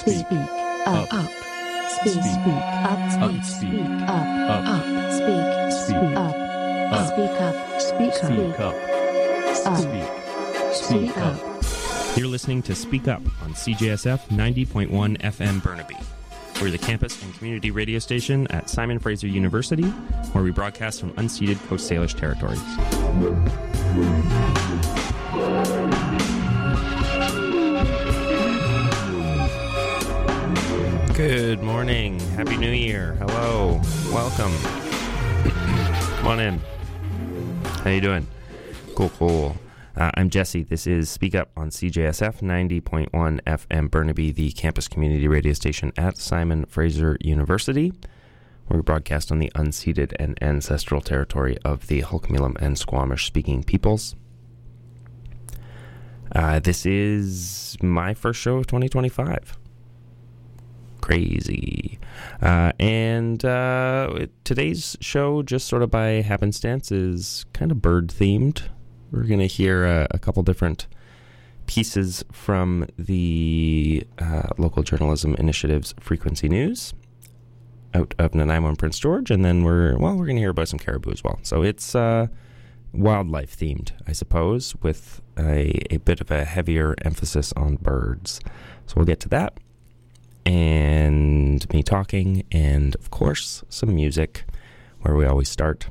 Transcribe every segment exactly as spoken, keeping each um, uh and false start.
Speak. Up. Up. Speak. Speak. Up. Speak. Speak. Up. Up. Up. Speak. Speak. Up. Up. Speak up. Speak up. Speak up. Speak. Speak up. You're listening to Speak Up on C J S F ninety point one F M Burnaby. We're the campus and community radio station at Simon Fraser University, where we broadcast from unceded Coast Salish territories. Good morning. Happy New Year. Hello. Welcome. Come on in. How you doing? Cool, cool. Uh, I'm Jesse. This is Speak Up on C J S F ninety point one F M Burnaby, the campus community radio station at Simon Fraser University, where we broadcast on the unceded and ancestral territory of the Hulkmilam and Squamish-speaking peoples. Uh, this is my first show of twenty twenty-five. Crazy. Uh, and uh, today's show, just sort of by happenstance, is kind of bird-themed. We're going to hear a, a couple different pieces from the uh, local journalism initiative's Frequency News out of Nanaimo and Prince George, and then we're, well, we're going to hear about some caribou as well. So it's uh, wildlife-themed, I suppose, with a, a bit of a heavier emphasis on birds. So we'll get to that, and me talking, and, of course, some music, where we always start.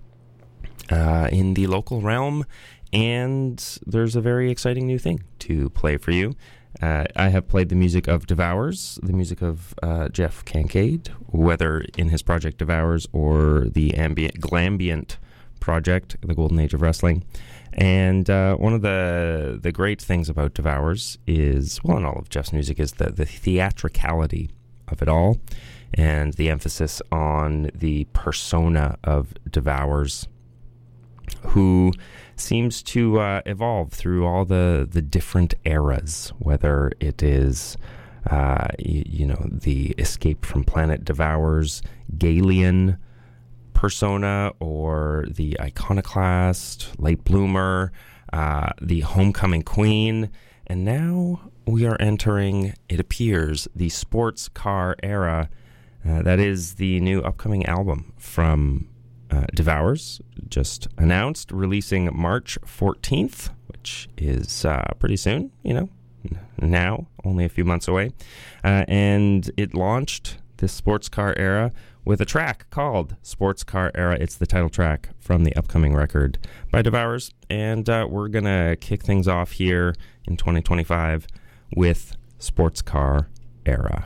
Uh, in the local realm, and there's a very exciting new thing to play for you. Uh, I have played the music of Devours, the music of uh, Jeff Kincaid, whether in his project Devours or the ambient glambient project, The Golden Age of Wrestling. And uh, one of the the great things about Devours is, well, in all of Jeff's music, is the, the theatricality of it all, and the emphasis on the persona of Devours, who seems to uh, evolve through all the, the different eras, whether it is, uh, you, you know, the Escape from Planet Devours Galian persona, or the Iconoclast, Late Bloomer, uh, the Homecoming Queen, and now we are entering, it appears, the sports car era. Uh, that is the new upcoming album from Uh, Devours, just announced, releasing March fourteenth, which is uh, pretty soon, you know, now, only a few months away. Uh, and it launched this sports car era with a track called Sports Car Era. It's the title track from the upcoming record by Devours. And uh, we're going to kick things off here in twenty twenty-five with Sports Car Era.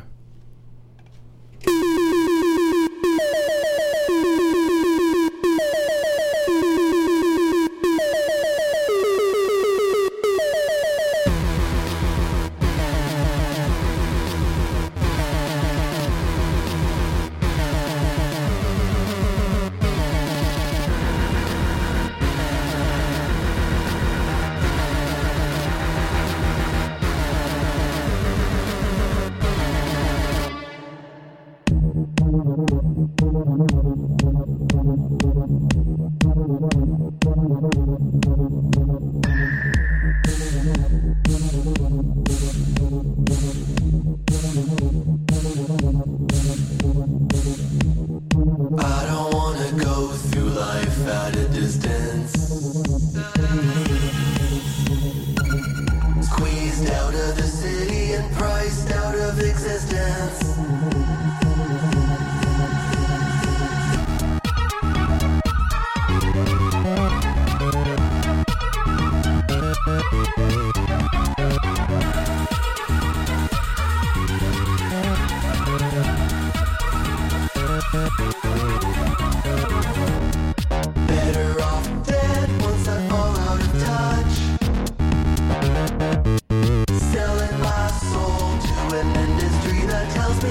Selling my soul to an industry that tells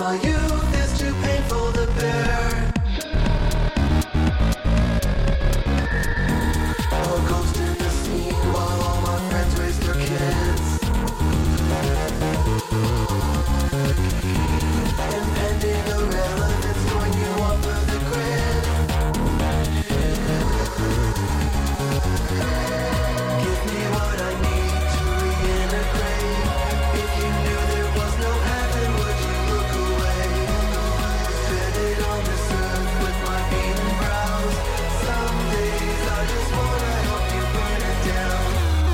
My youth is too painful to bear. A ghost in the scene while all my friends raise their kids. Impending irrelevance throwing you off of the grid. Give me what I need to reintegrate. If you knew there was no heaven, would you look away? Stranded on this earth with my beaten brows. Some days I just wanna help you burn it down.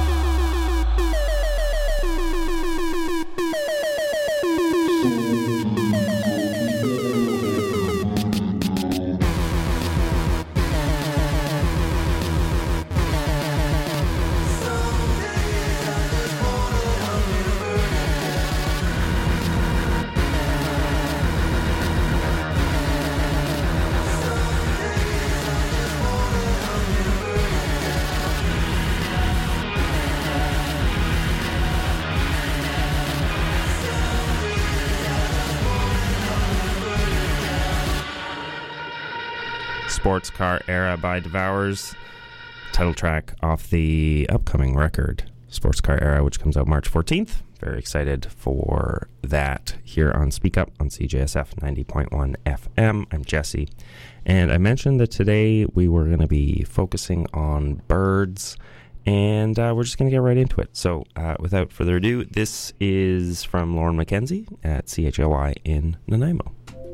Sports Car Era by Devours, title track off the upcoming record Sports Car Era, which comes out March fourteenth. Very excited for that here on Speak Up on C J S F ninety point one F M. I'm Jesse, and I mentioned that today we were going to be focusing on birds, and uh, we're just going to get right into it. So uh, without further ado, this is from Lauren McKenzie at C H L Y in Nanaimo.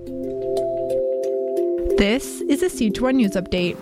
This is a C H one News Update.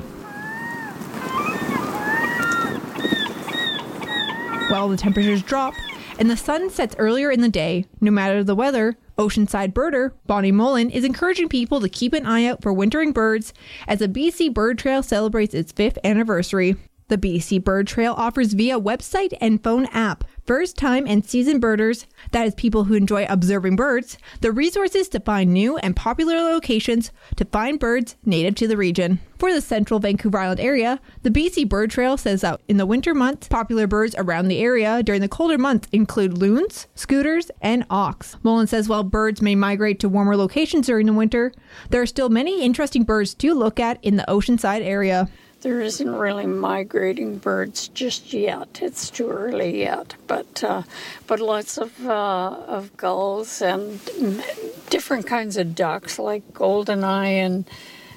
While the temperatures drop and the sun sets earlier in the day, no matter the weather, Oceanside birder Bonnie Mullen is encouraging people to keep an eye out for wintering birds as the B C Bird Trail celebrates its fifth anniversary. The B C Bird Trail offers via website and phone app first-time and seasoned birders, that is people who enjoy observing birds, the resources to find new and popular locations to find birds native to the region. For the central Vancouver Island area, the B C Bird Trail says that in the winter months, popular birds around the area during the colder months include loons, scooters, and auks. Mullen says while birds may migrate to warmer locations during the winter, there are still many interesting birds to look at in the Oceanside area. There isn't really migrating birds just yet. It's too early yet, but uh, but lots of uh, of gulls and different kinds of ducks like goldeneye and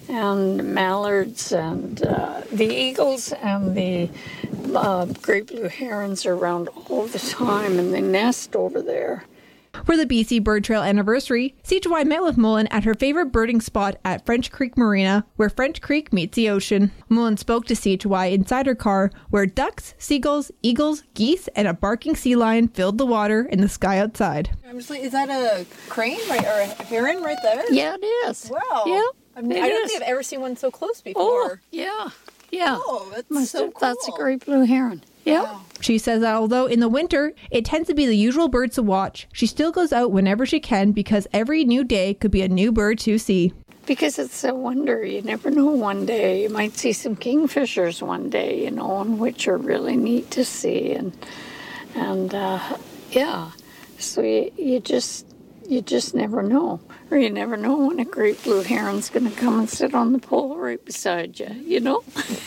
and mallards and uh, the eagles and the uh, great blue herons are around all the time, and they nest over there. For the B C Bird Trail anniversary, C H Y met with Mullen at her favorite birding spot at French Creek Marina, where French Creek meets the ocean. Mullen spoke to C H Y inside her car, where ducks, seagulls, eagles, geese, and a barking sea lion filled the water and the sky outside. Is that a crane right, or a heron right there? Yeah, it is. Wow. Yeah, I, mean, it I don't is. think I've ever seen one so close before. Oh, yeah, yeah. Oh, that's Must so have- cool. That's a great blue heron. Yeah. Wow. She says that although in the winter it tends to be the usual birds to watch, she still goes out whenever she can because every new day could be a new bird to see. Because it's a wonder. You never know one day. You might see some kingfishers one day, you know, and which are really neat to see. And, and uh, yeah, so you, you just you just never know. Or you never know when a great blue heron's going to come and sit on the pole right beside you, you know?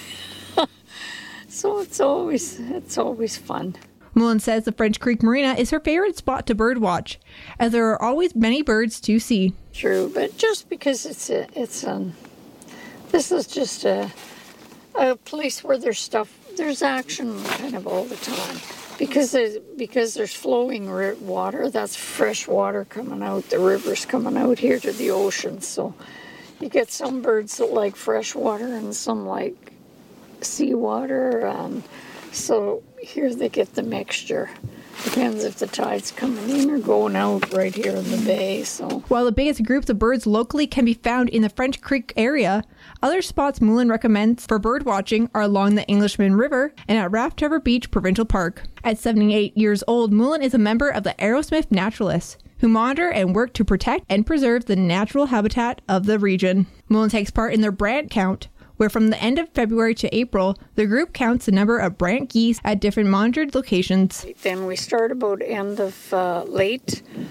So it's always it's always fun. Mullen says the French Creek Marina is her favorite spot to birdwatch, as there are always many birds to see. True, but just because it's a it's a this is just a a place where there's stuff there's action kind of all the time. Because there's, because there's flowing water, that's fresh water coming out, the river's coming out here to the ocean. So you get some birds that like fresh water and some like seawater, and so here they get the mixture. Depends if the tide's coming in or going out right here in the bay. So while the biggest groups of birds locally can be found in the French Creek area, other spots Mullen recommends for bird watching are along the Englishman River and at Raft Trevor Beach Provincial Park. At seventy-eight years old, Mullen is a member of the Aerosmith Naturalists, who monitor and work to protect and preserve the natural habitat of the region. Mullen takes part in their brant count, where from the end of February to April, the group counts the number of brant geese at different monitored locations. then we start about end of uh, late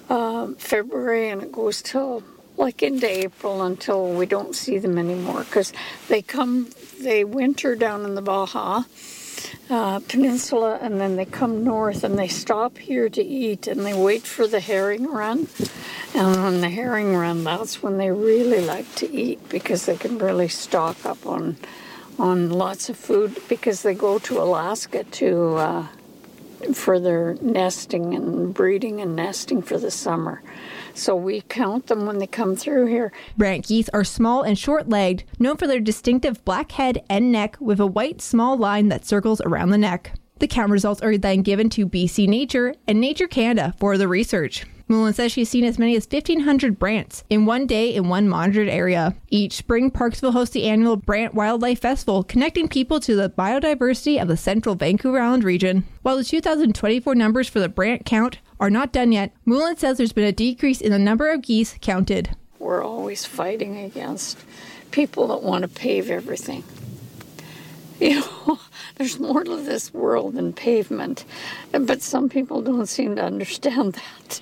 um, February, and it goes till like into April until we don't see them anymore, because they come, they winter down in the Baja uh, Peninsula, and then they come north and they stop here to eat, and they wait for the herring run. And on the herring run, that's when they really like to eat, because they can really stock up on on lots of food, because they go to Alaska to uh, for their nesting and breeding and nesting for the summer. So we count them when they come through here. Brant geese are small and short-legged, known for their distinctive black head and neck with a white small line that circles around the neck. The count results are then given to B C Nature and Nature Canada for the research. Mullen says she's seen as many as fifteen hundred brants in one day in one monitored area. Each spring, Parksville hosts the annual Brant Wildlife Festival, connecting people to the biodiversity of the central Vancouver Island region. While the two thousand twenty-four numbers for the brant count are not done yet, Mullen says there's been a decrease in the number of geese counted. We're always fighting against people that want to pave everything. You know, there's more to this world than pavement, but some people don't seem to understand that.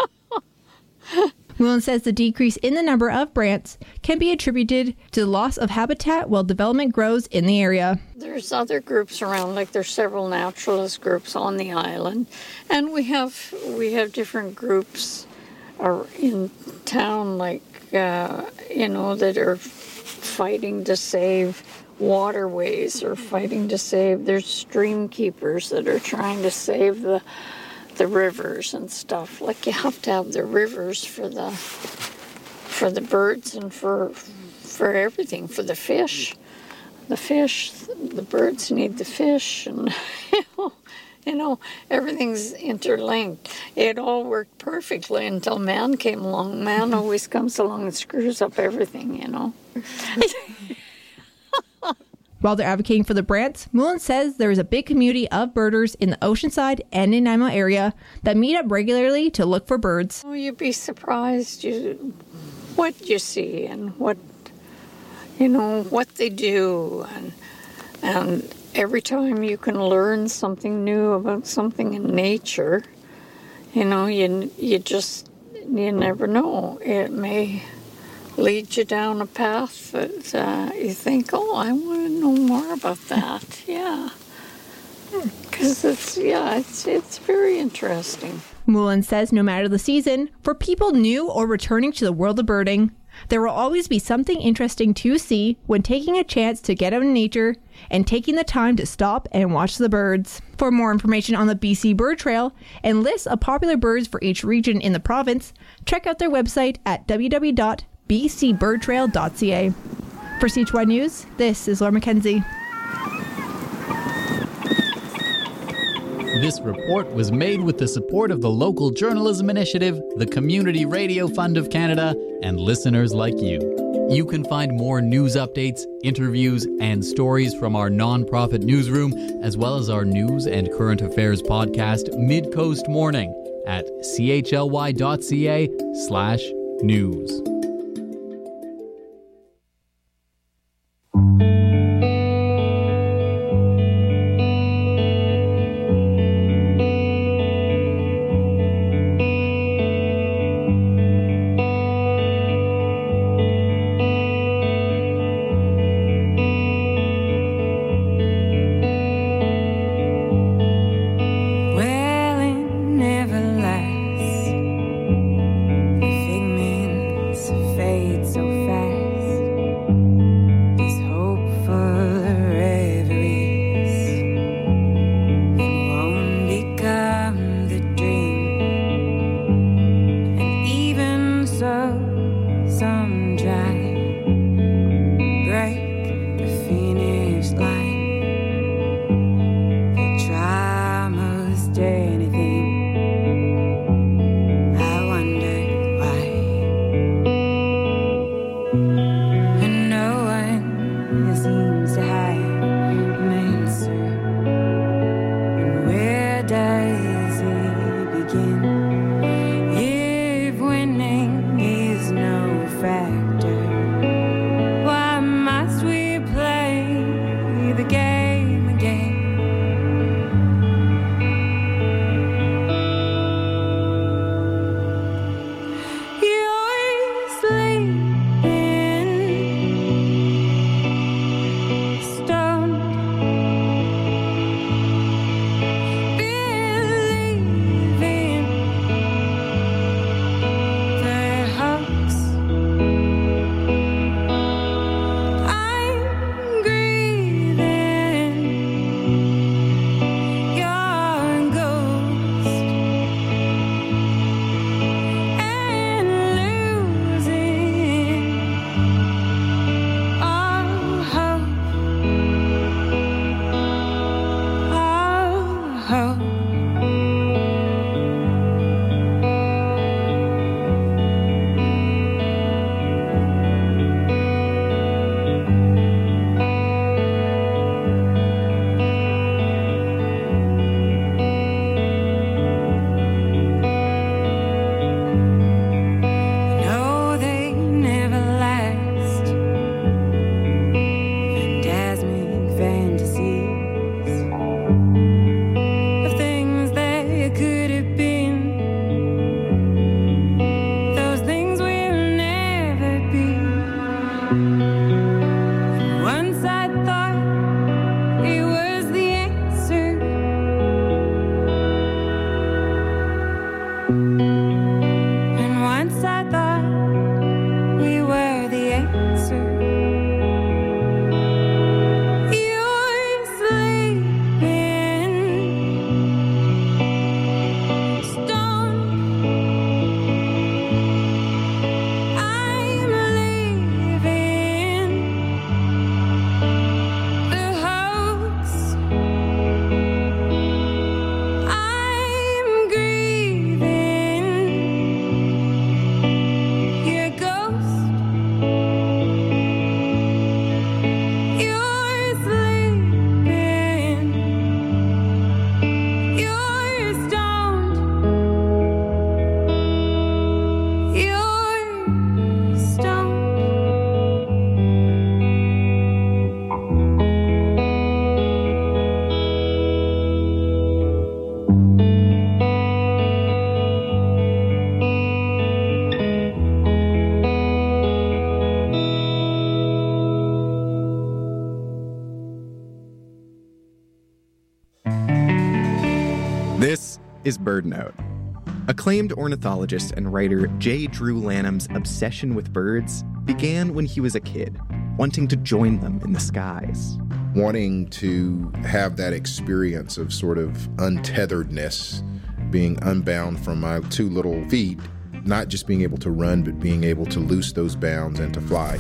Mullen says the decrease in the number of brants can be attributed to the loss of habitat while development grows in the area. There's other groups around, like there's several naturalist groups on the island, and we have we have different groups are in town, like uh, you know, that are fighting to save waterways or fighting to save. There's stream keepers that are trying to save the the rivers and stuff. Like, you have to have the rivers for the for the birds and for for everything, for the fish. The fish, the birds need the fish, and you know, you know, everything's interlinked. It all worked perfectly until man came along. Man always comes along and screws up everything, you know. While they're advocating for the brants, Mullen says there is a big community of birders in the Oceanside and Nanaimo area that meet up regularly to look for birds. Oh, you'd be surprised you, what you see and what, you know, what they do. And, and every time you can learn something new about something in nature, you know, you, you just, you never know. It may lead you down a path that uh, you think, oh, I want to know more about that. Yeah. Because it's, yeah, it's, it's very interesting. Mullen says no matter the season, for people new or returning to the world of birding, there will always be something interesting to see when taking a chance to get out in nature and taking the time to stop and watch the birds. For more information on the B C Bird Trail and lists of popular birds for each region in the province, check out their website at w w w dot b c bird trail dot c a. For C H Y News, this is Laura McKenzie. This report was made with the support of the Local Journalism Initiative, the Community Radio Fund of Canada, and listeners like you. You can find more news updates, interviews, and stories from our nonprofit newsroom, as well as our news and current affairs podcast, Mid-Coast Morning, at c h l y dot c a slash news. Well, it never lasts. The figments is BirdNote. Acclaimed ornithologist and writer J. Drew Lanham's obsession with birds began when he was a kid, wanting to join them in the skies. Wanting to have that experience of sort of untetheredness, being unbound from my two little feet, not just being able to run, but being able to loose those bounds and to fly.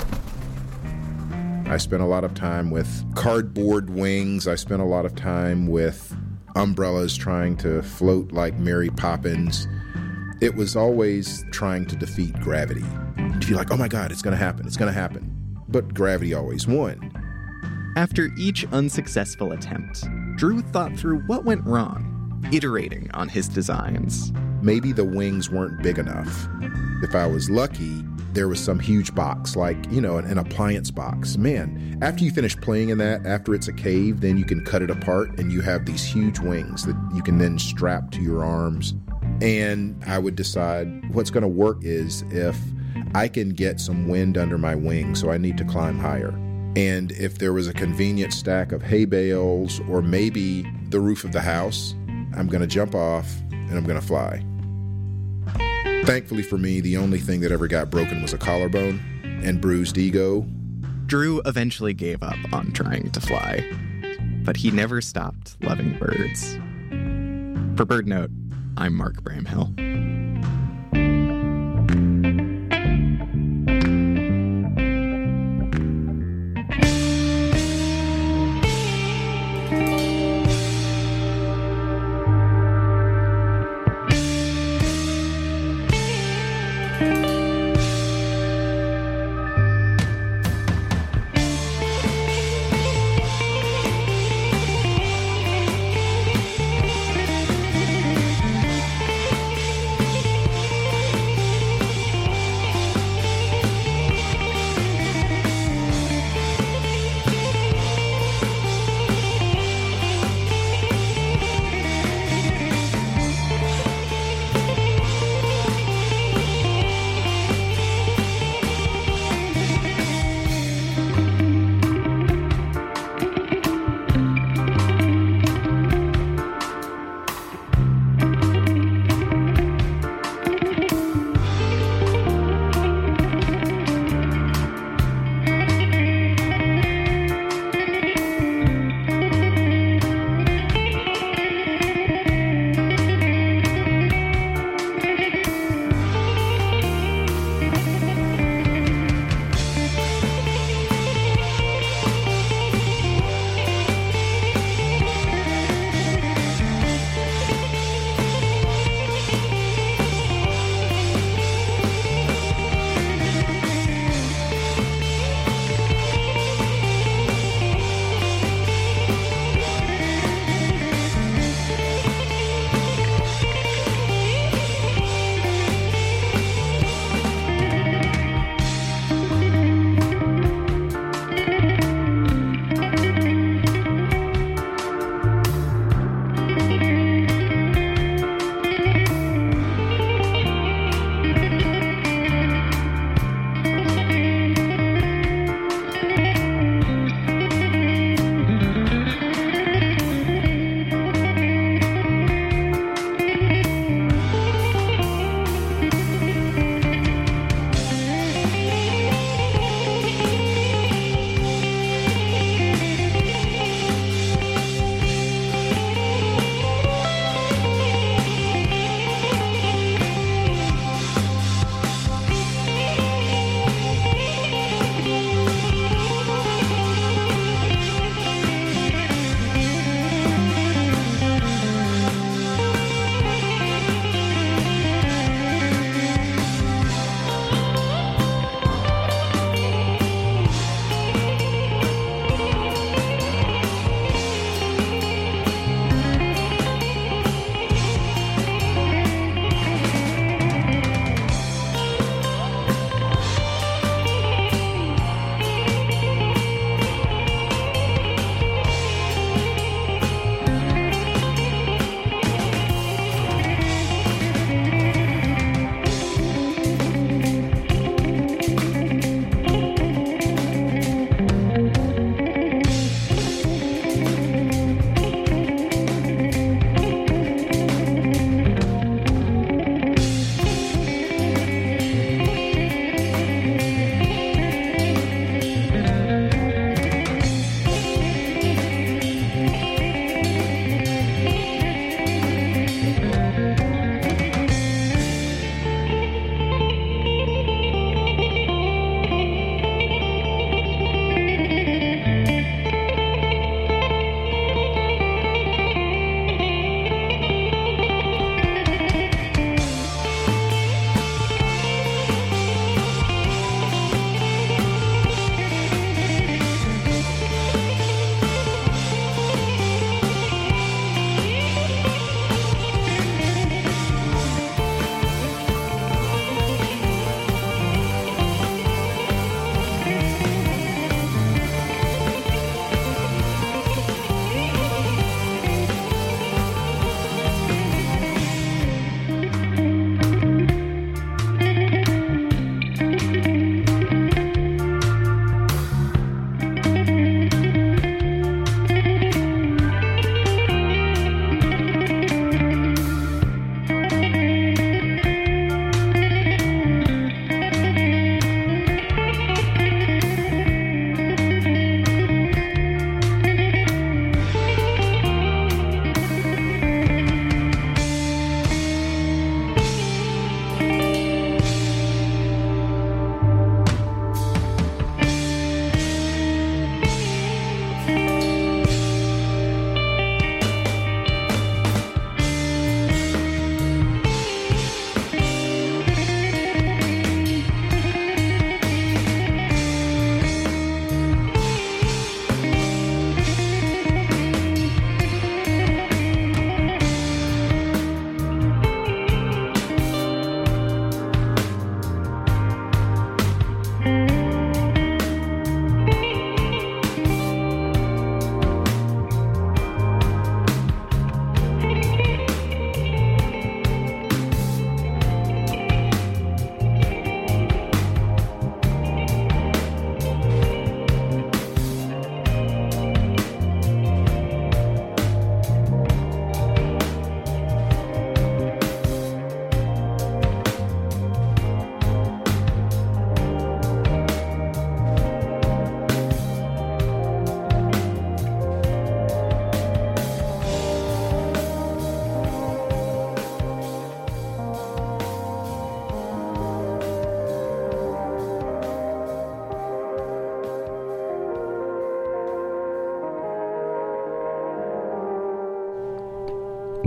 I spent a lot of time with cardboard wings. I spent a lot of time with umbrellas trying to float like Mary Poppins. It was always trying to defeat gravity. You'd be like, oh my God, it's going to happen, it's going to happen. But gravity always won. After each unsuccessful attempt, Drew thought through what went wrong, iterating on his designs. Maybe the wings weren't big enough. If I was lucky, there was some huge box, like, you know, an, an appliance box. Man, after you finish playing in that, after it's a cave, then you can cut it apart and you have these huge wings that you can then strap to your arms. And I would decide what's going to work is if I can get some wind under my wings, so I need to climb higher. And if there was a convenient stack of hay bales or maybe the roof of the house, I'm going to jump off and I'm going to fly. Thankfully for me, the only thing that ever got broken was a collarbone and bruised ego. Drew eventually gave up on trying to fly, but he never stopped loving birds. For BirdNote, I'm Mark Bramhill.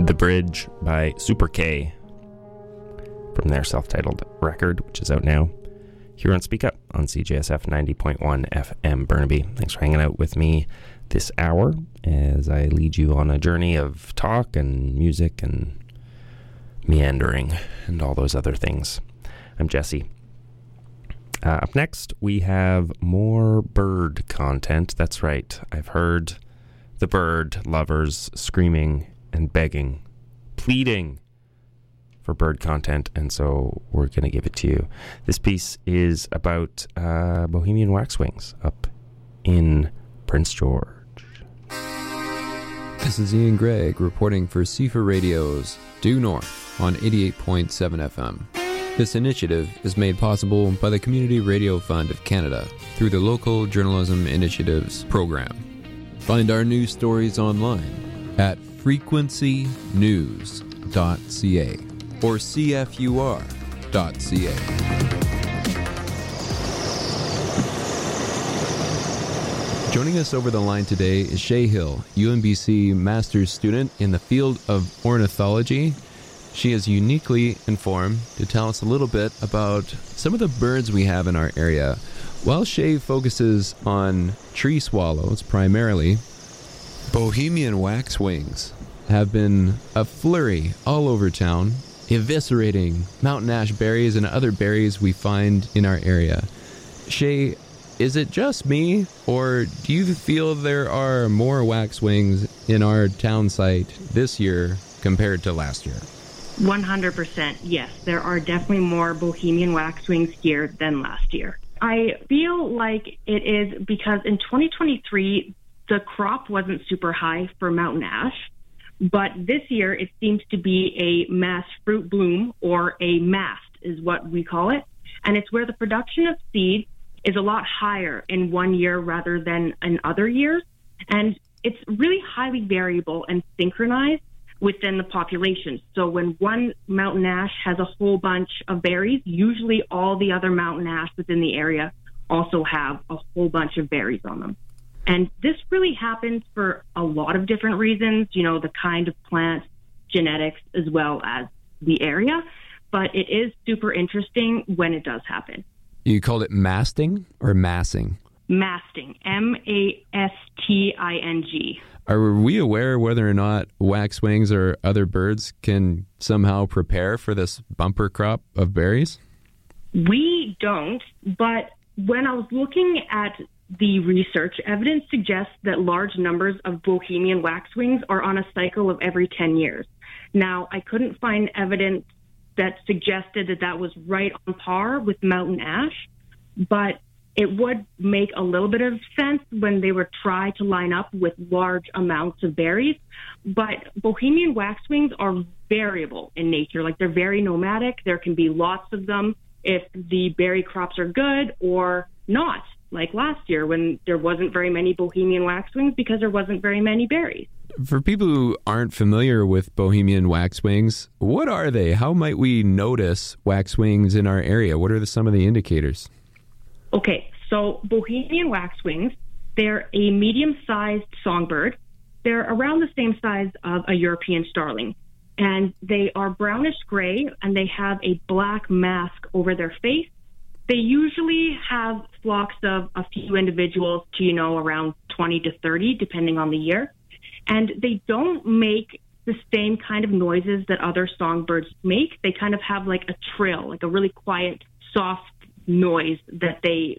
The Bridge by Super K from their self-titled record, which is out now here on Speak Up on C J S F ninety point one F M Burnaby. Thanks for hanging out with me this hour as I lead you on a journey of talk and music and meandering and all those other things. I'm Jesse. Uh, up next, we have more bird content. That's right. I've heard the bird lovers screaming and begging, pleading for bird content, and so we're going to give it to you. This piece is about uh, Bohemian Waxwings up in Prince George. This is Ian Gregg reporting for C F A Radio's Due North on eighty-eight point seven F M. This initiative is made possible by the Community Radio Fund of Canada through the Local Journalism Initiatives program. Find our news stories online at frequency news dot c a or c f u r dot c a. Joining us over the line today is Shay Hill, U M B C master's student in the field of ornithology. She is uniquely informed to tell us a little bit about some of the birds we have in our area. While Shay focuses on tree swallows primarily, Bohemian waxwings have been a flurry all over town, eviscerating mountain ash berries and other berries we find in our area. Shay, is it just me, or do you feel there are more waxwings in our town site this year compared to last year? one hundred percent, yes. There are definitely more Bohemian waxwings here than last year. I feel like it is because in twenty twenty-three, the crop wasn't super high for mountain ash, but this year it seems to be a mass fruit bloom, or a mast is what we call it, and it's where the production of seed is a lot higher in one year rather than in other years, and it's really highly variable and synchronized within the population. So when one mountain ash has a whole bunch of berries, usually all the other mountain ash within the area also have a whole bunch of berries on them. And this really happens for a lot of different reasons, you know, the kind of plant, genetics, as well as the area. But it is super interesting when it does happen. You called it masting or massing? Masting, M A S T I N G. Are we aware whether or not waxwings or other birds can somehow prepare for this bumper crop of berries? We don't, but when I was looking at the research, evidence suggests that large numbers of Bohemian waxwings are on a cycle of every ten years. Now, I couldn't find evidence that suggested that that was right on par with mountain ash, but it would make a little bit of sense when they were try to line up with large amounts of berries. But Bohemian waxwings are variable in nature. Like, they're very nomadic. There can be lots of them if the berry crops are good or not, like last year when there wasn't very many Bohemian waxwings because there wasn't very many berries. For people who aren't familiar with Bohemian waxwings, what are they? How might we notice waxwings in our area? What are the, some of the indicators? Okay, so Bohemian waxwings, they're a medium-sized songbird. They're around the same size of a European starling, and they are brownish-gray, and they have a black mask over their face. They usually have flocks of a few individuals to, you know, around twenty to thirty, depending on the year, and they don't make the same kind of noises that other songbirds make. They kind of have like a trill, like a really quiet, soft noise that they